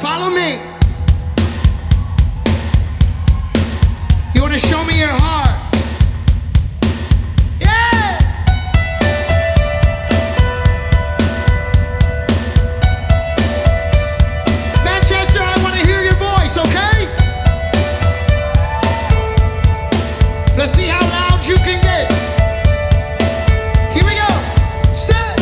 Follow me. You want to show me your heart? Yeah! Manchester, I want to hear your voice, okay? Let's see how loud you can get. Here we go. Set.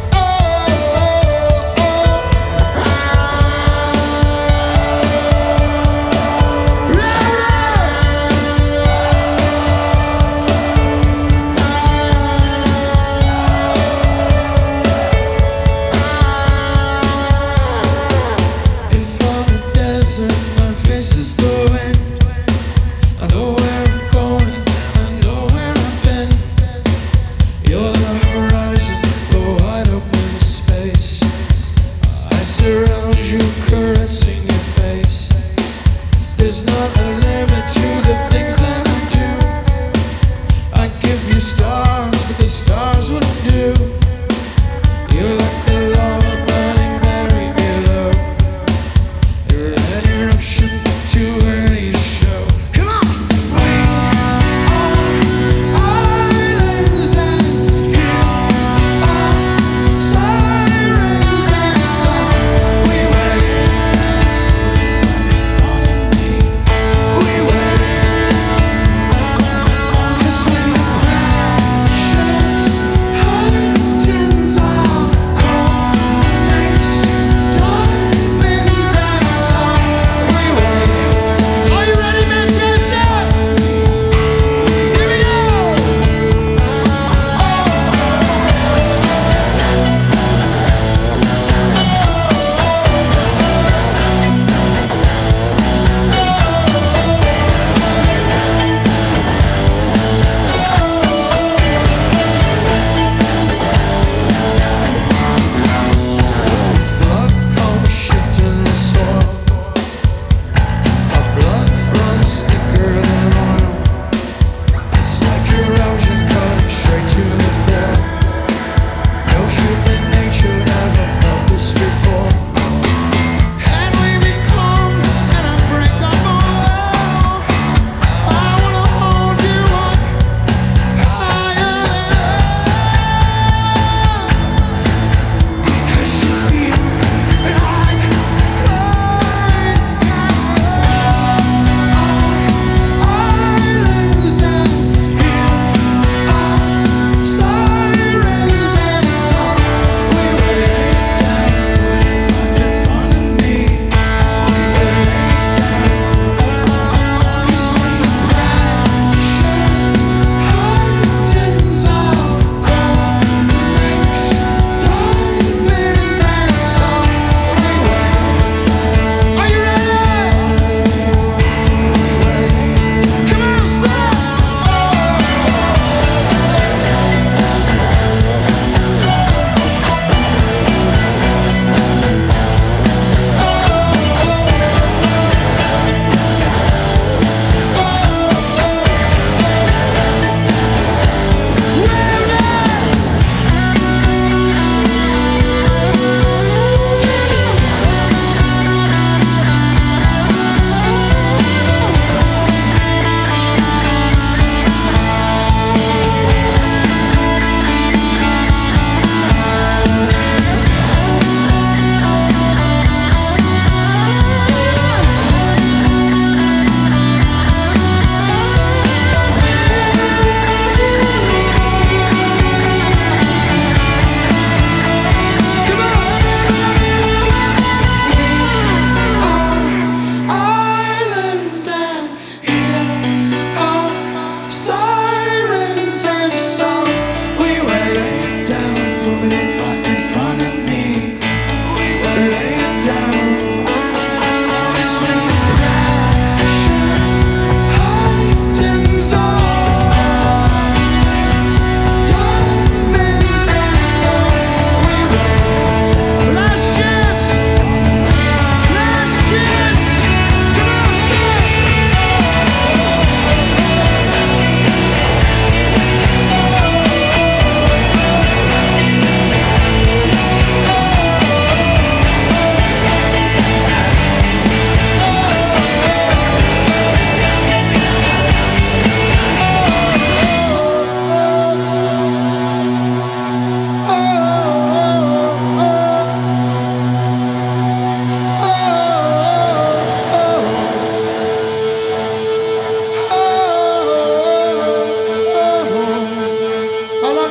Around you, caressing your face. There's not a limit to the things that I do. I'd give you stars, but the stars wouldn't do. You're like the lava burning buried below. You're an eruption to any show. Come on! We are islands and you are sirens and sun. We wait.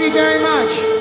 very much.